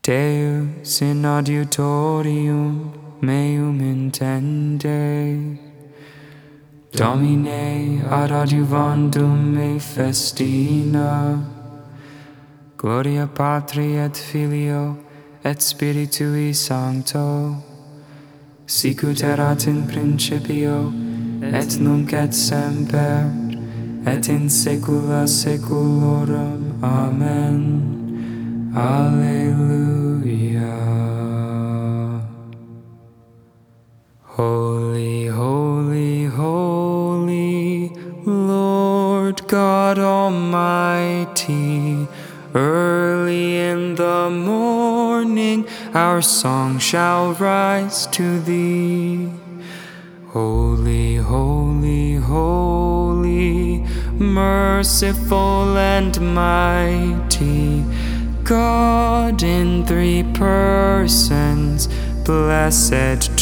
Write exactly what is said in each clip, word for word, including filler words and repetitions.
Deus in adiutorium meum intende, Domine ad adiuvandum me festina, Gloria Patri et Filio et Spiritui Sancto, sicut erat in principio, et nunc et semper, et in saecula saeculorum. Amen. Alleluia. Holy, holy, holy, Lord God Almighty, early in the morning our song shall rise to Thee. Holy, holy, holy, merciful and mighty, God in three persons, blessed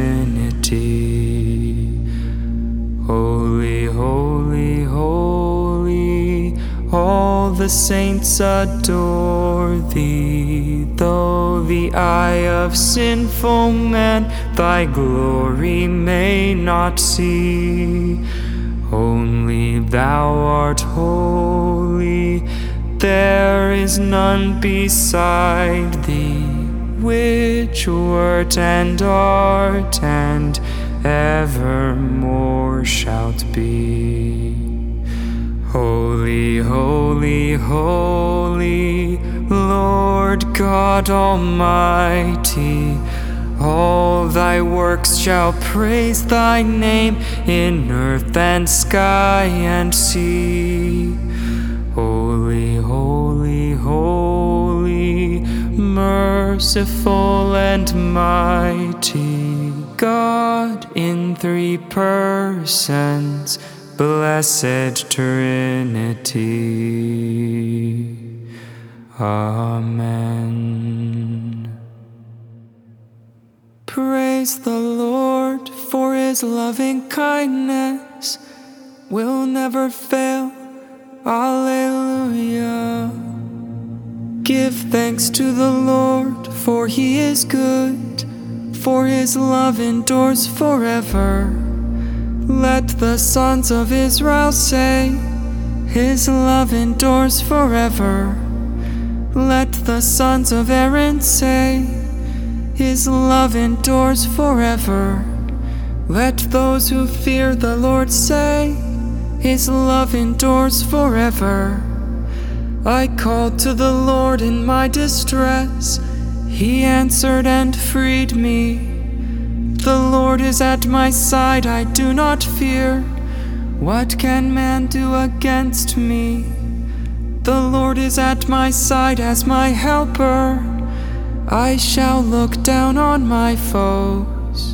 Trinity. Holy, holy, holy, all the saints adore Thee, though the eye of sinful man Thy glory may not see. Only Thou art holy, there is none beside Thee, which wert and art and evermore shalt be. Holy, holy, holy, Lord God Almighty, all Thy works shall praise Thy name in earth and sky and sea. Holy, holy, holy, merciful and mighty, God in three persons, blessed Trinity. Amen. Praise the Lord, for His loving kindness will never fail. Alleluia. Give thanks to the Lord, for He is good, for His love endures forever. Let the sons of Israel say, His love endures forever. Let the sons of Aaron say, His love endures forever. Let those who fear the Lord say, His love endures forever. I called to the Lord in my distress. He answered and freed me. The Lord is at my side, I do not fear. What can man do against me? The Lord is at my side as my helper. I shall look down on my foes.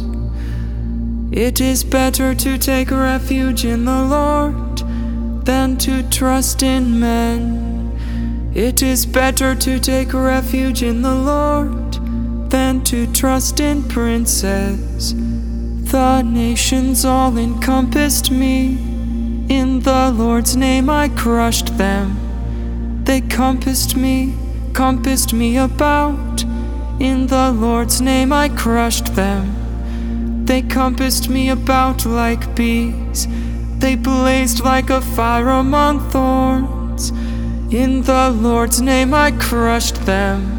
It is better to take refuge in the Lord than to trust in men. It is better to take refuge in the Lord than to trust in princes. The nations all encompassed me. In the Lord's name I crushed them. They compassed me, compassed me about. In the Lord's name I crushed them. They compassed me about like bees. They blazed like a fire among thorns. In the Lord's name I crushed them.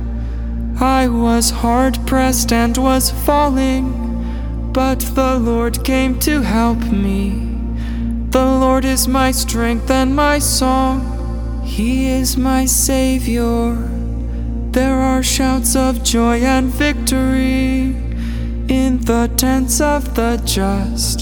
I was hard-pressed and was falling, but the Lord came to help me. The Lord is my strength and my song. He is my Savior. There are shouts of joy and victory in the tents of the just.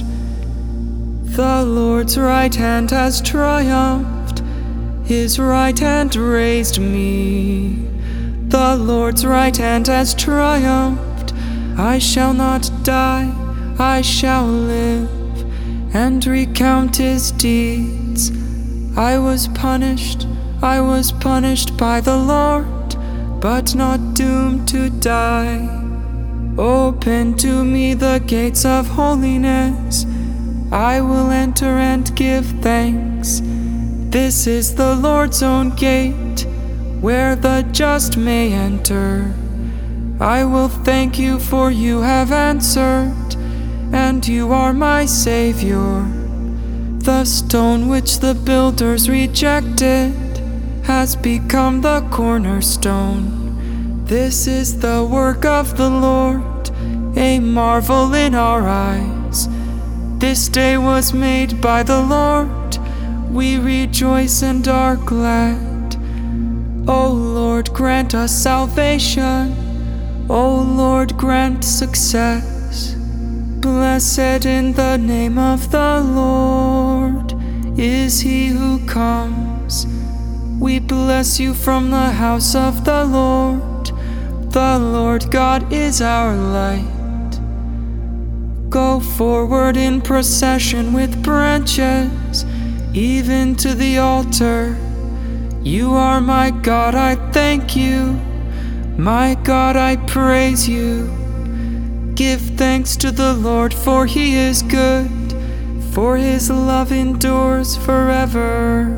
The Lord's right hand has triumphed. His right hand raised me. The Lord's right hand has triumphed. I shall not die, I shall live, and recount His deeds. I was punished, I was punished by the Lord, but not doomed to die. Open to me the gates of holiness. I will enter and give thanks. This is the Lord's own gate. where the just may enter. I will thank you, for you have answered, and you are my Savior. The stone which the builders rejected has become the cornerstone. This is the work of the Lord, a marvel in our eyes. This day was made by the Lord, we rejoice and are glad. O Lord, grant us salvation. O Lord, grant success. Blessed in the name of the Lord is he who comes. We bless you from the house of the Lord. The Lord God is our light. Go forward in procession with branches, even to the altar. You are my God, I thank you. My God, I praise you. Give thanks to the Lord, for he is good, for his love endures forever.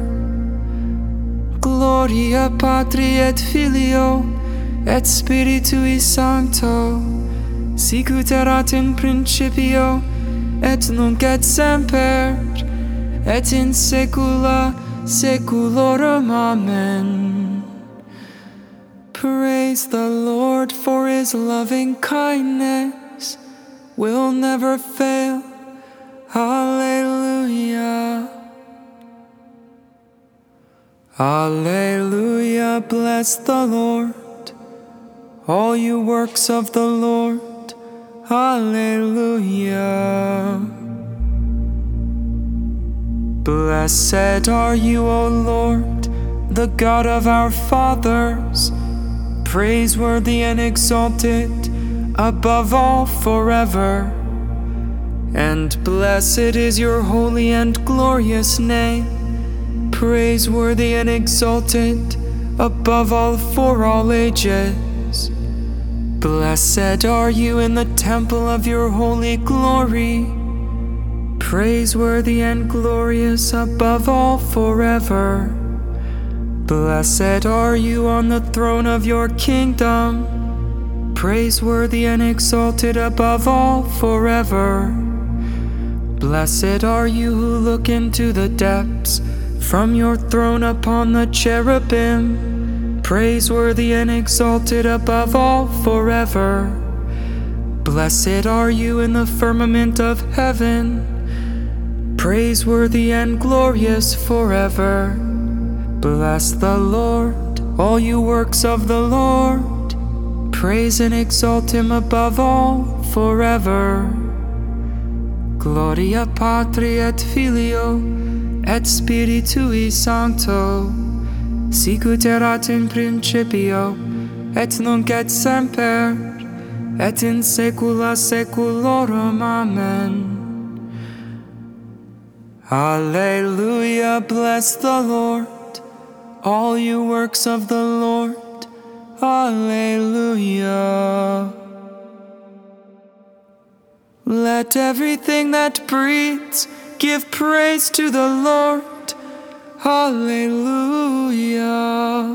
Gloria Patri et Filio et Spiritui Sancto, sicut erat in principio et nunc et semper et in saecula saeculorum. Amen. Praise the Lord, for his loving kindness will never fail. Alleluia. Alleluia. Bless the Lord, all you works of the Lord. Alleluia. Blessed are you, O Lord, the God of our fathers, praiseworthy and exalted above all forever. And blessed is your holy and glorious name, praiseworthy and exalted above all for all ages. Blessed are you in the temple of your holy glory, praiseworthy and glorious above all forever. Blessed are you on the throne of your kingdom, praiseworthy and exalted above all forever. Blessed are you who look into the depths from your throne upon the cherubim, praiseworthy and exalted above all forever. Blessed are you in the firmament of heaven, praiseworthy and glorious forever. Bless the Lord, all you works of the Lord, praise and exalt him above all forever. Gloria Patri et Filio et Spiritui Sancto, sicut erat in principio et nunc et semper et in saecula saeculorum. Amen. Alleluia. Bless the Lord, all you works of the Lord. Alleluia. Let everything that breathes give praise to the Lord. Alleluia.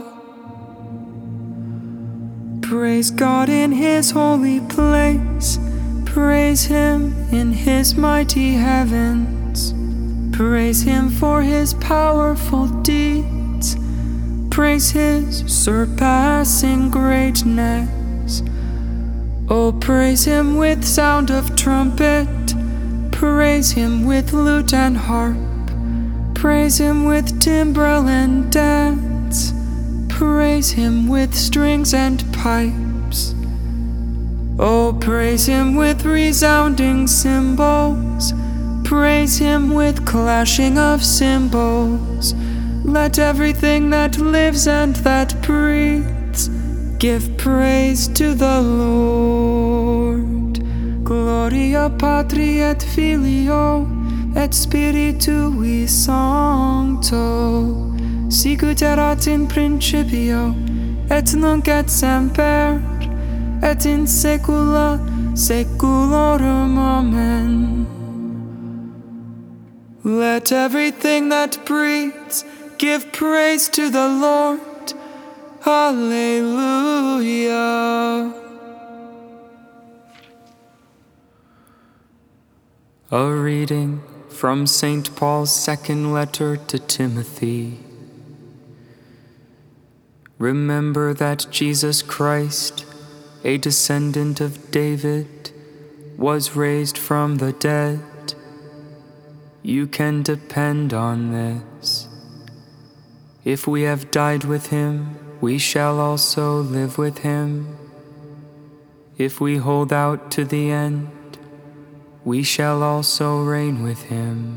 Praise God in his holy place. Praise him in his mighty heavens. Praise him for his powerful deeds. Praise his surpassing greatness. Oh, praise him with sound of trumpet. Praise him with lute and harp. Praise him with timbrel and dance. Praise him with strings and pipes. Oh, praise him with resounding cymbals. Praise him with clashing of cymbals. Let everything that lives and that breathes give praise to the Lord. Gloria Patri et Filio et Spiritui Sancto, sicut erat in principio et nunc et semper et in saecula saeculorum. Amen. Let everything that breathes give praise to the Lord. Hallelujah. A reading from Saint Paul's second letter to Timothy. Remember that Jesus Christ, a descendant of David, was raised from the dead. You can depend on this. If we have died with him, we shall also live with him. If we hold out to the end, we shall also reign with him.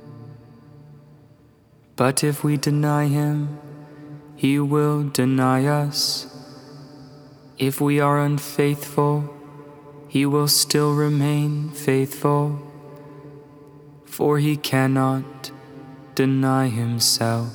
But if we deny him, he will deny us. If we are unfaithful, he will still remain faithful, for he cannot deny himself.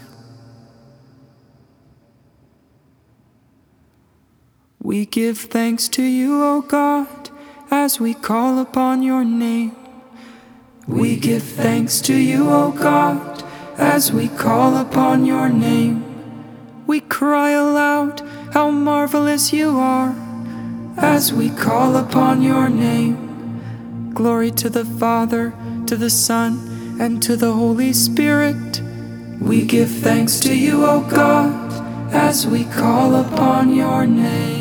We give thanks to you, O God, as we call upon your name. We give thanks to you, O God, as we call upon your name. We cry aloud, how marvelous you are, as we call upon your name. Glory to the Father, to the Son, and to the Holy Spirit. We give thanks to you, O God, as we call upon your name.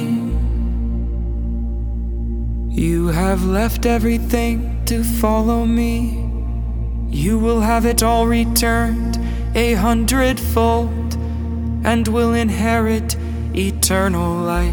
You have left everything to follow me. You will have it all returned a hundredfold, and will inherit eternal life.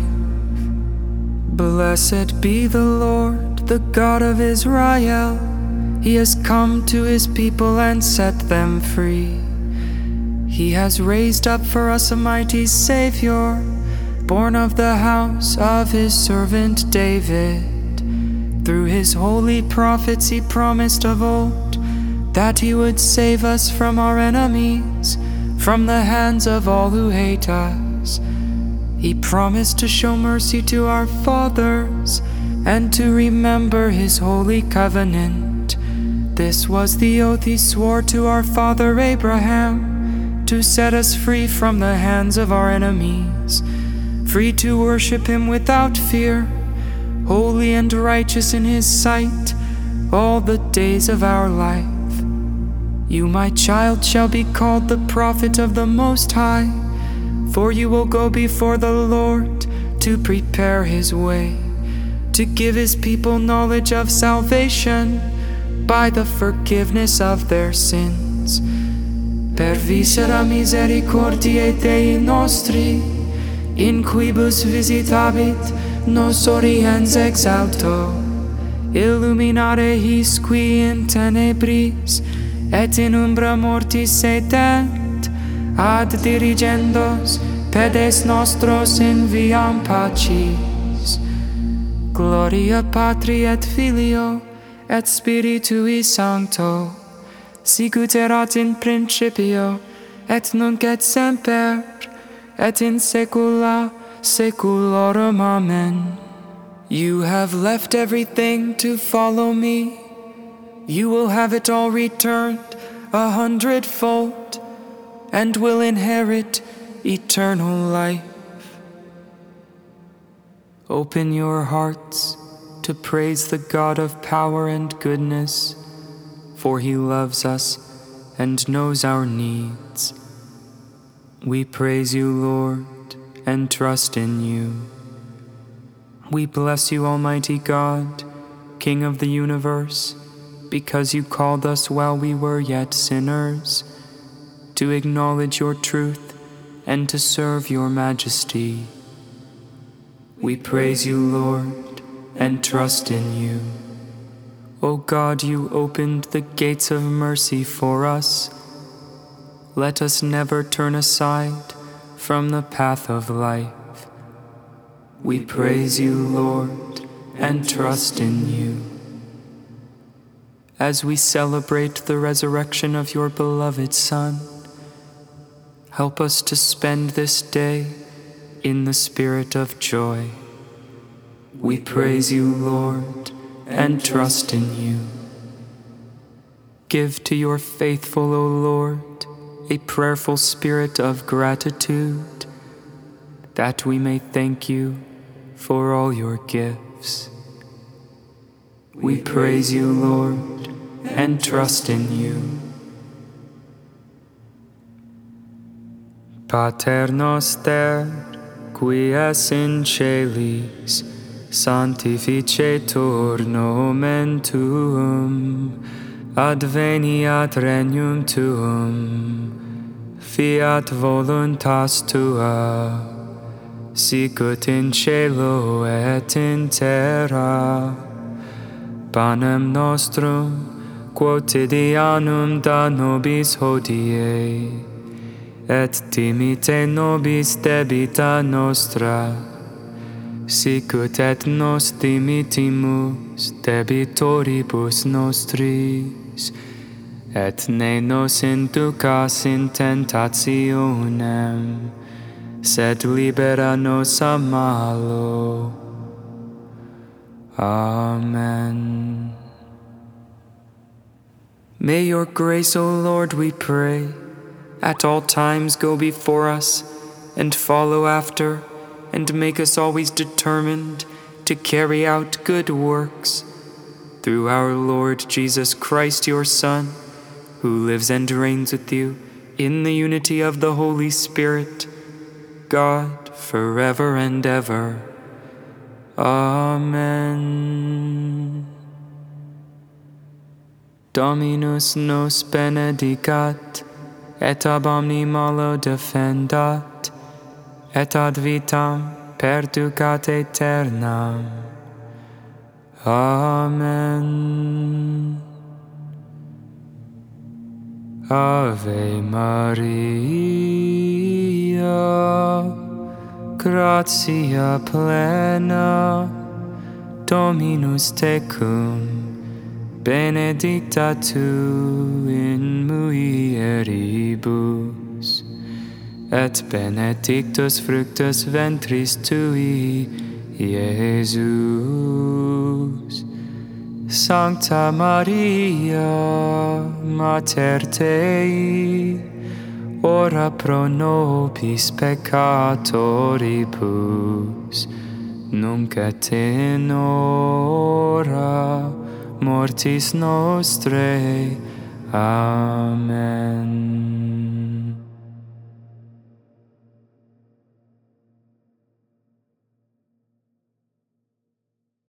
Blessed be the Lord, the God of Israel. He has come to his people and set them free. He has raised up for us a mighty Savior, born of the house of his servant David. Through his holy prophets he promised of old that he would save us from our enemies, from the hands of all who hate us. He promised to show mercy to our fathers and to remember his holy covenant. This was the oath he swore to our father Abraham, to set us free from the hands of our enemies, free to worship him without fear, holy and righteous in his sight all the days of our life. You, my child, shall be called the prophet of the Most High, for you will go before the Lord to prepare his way, to give his people knowledge of salvation by the forgiveness of their sins. Per viscera misericordiae Dei nostri, in quibus visitabit nos oriens exalto, illuminare his qui in tenebris et in umbra mortis sedet, ad dirigendos pedes nostros in viam pacis. Gloria Patri et Filio et Spiritui Sancto, sicut erat in principio et nunc et semper et in saecula saeculorum. Amen. You have left everything to follow me. You will have it all returned a hundredfold, and will inherit eternal life. Open your hearts to praise the God of power and goodness, for he loves us and knows our needs. We praise you, Lord, and trust in you. We bless you, Almighty God, King of the universe, because you called us while we were yet sinners, to acknowledge your truth and to serve your majesty. We praise you, Lord, and trust in you. O God, you opened the gates of mercy for us. Let us never turn aside from the path of life. We praise you, Lord, and trust in you. As we celebrate the resurrection of your beloved Son, help us to spend this day in the spirit of joy. We praise you, Lord, and trust in you. Give to your faithful, O Lord, a prayerful spirit of gratitude, that we may thank you for all your gifts. We praise you, Lord, and trust in you. Pater noster, qui es in celis, sanctificetur nomen tuum, adveniat regnum tuum, fiat voluntas tua, sicut in cielo et in terra. Panem nostrum quotidianum da nobis hodie, et dimite nobis debita nostra, sicut et nos dimitimus debitoribus nostris, et ne nos inducas in tentationem, sed libera nos a malo. Amen. May your grace, O Lord, we pray, at all times go before us and follow after, and make us always determined to carry out good works. Through our Lord Jesus Christ, your Son, who lives and reigns with you in the unity of the Holy Spirit, God, forever and ever. Amen. Dominus nos benedicat, et ab omni malo defendat, et ad vitam perducat aeternam. Amen. Ave Maria, gratia plena, Dominus tecum, benedicta tu in mulieribus, et benedictus fructus ventris tui, Iesus. Sancta Maria, Mater Dei, ora pro nobis peccatoribus, nunc et in hora mortis nostrae. Amen.